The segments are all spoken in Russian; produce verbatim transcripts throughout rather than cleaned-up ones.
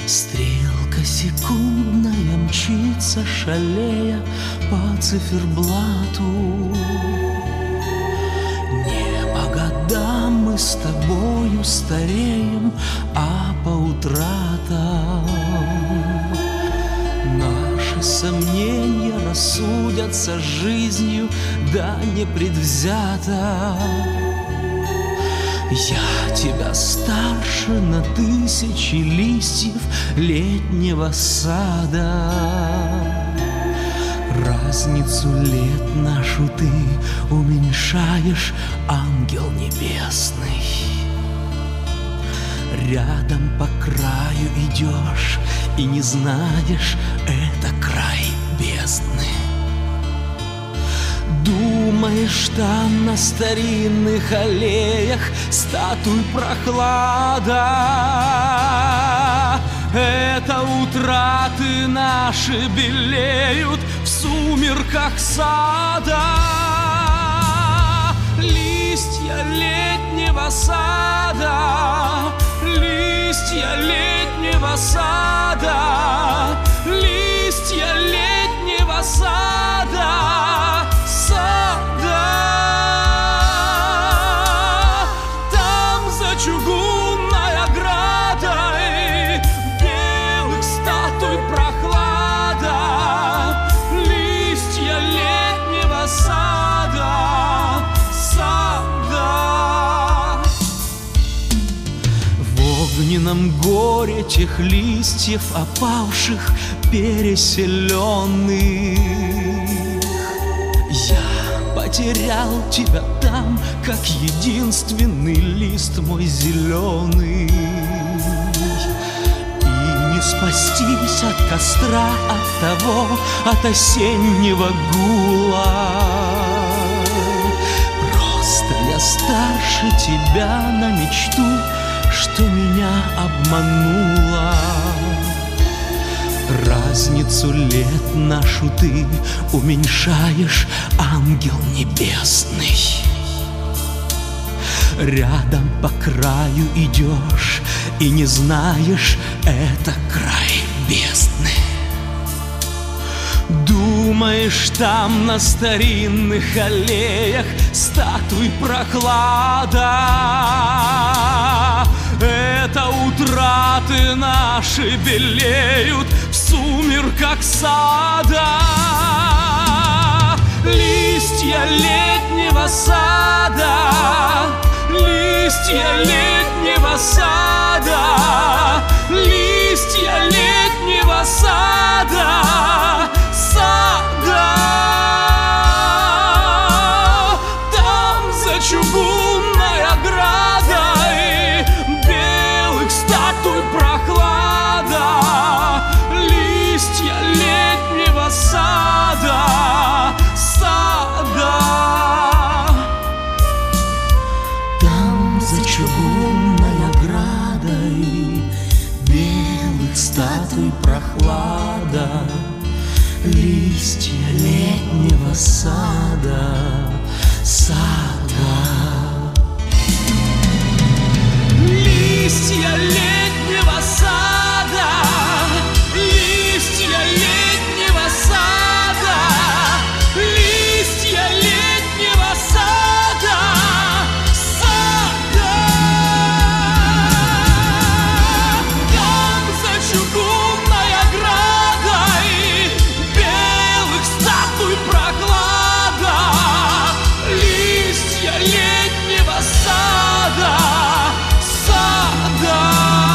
Стрелка секундная мчится, шалея по циферблату. Не по годам мы с тобою стареем, а по утратам. Наши сомнения рассудятся жизнью, да непредвзято. Я тебя старше на тысячи листьев летнего сада. Разницу лет нашу ты уменьшаешь, ангел небесный. Рядом по краю идешь и не знаешь, это край бездны. Думаешь, там на старинных аллеях статуй прохлада. Это утраты наши белеют в сумерках сада. Листья летнего сада, листья летнего сада, листья летнего сада, сада. Там за чугунной оградой белых статуй прохлада. Листья летнего сада, сада. В огненном горе тех листьев опавших, переселенных, я потерял тебя там, как единственный лист мой зеленый. И не спастись от костра, от того, от осеннего гула. Просто я старше тебя на мечту, что меня обманула. Разницу лет нашу ты уменьшаешь, ангел небесный. Рядом по краю идешь и не знаешь, это край бездны. Думаешь, там на старинных аллеях статуй прохлада. Это утраты наши белеют в сумерках сада. Листья летнего сада, листья летнего сада, листья летнего сада, сада. Там за чугунной оградой белых статуй прохлада. Листья летнего сада, сада. Там за чугунной оградой белых статуй прохлада. Листья летнего сада, сада. Листья летнего сада, листья летнего сада, листья летнего сада, сада. Там за чугунной оградой белых статуй прохлада. Листья летнего сада, сада.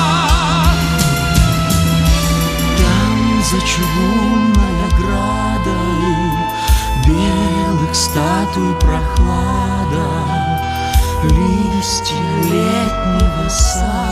Там за чугунной оградой белых статуй прохлада. Листья летнего сада.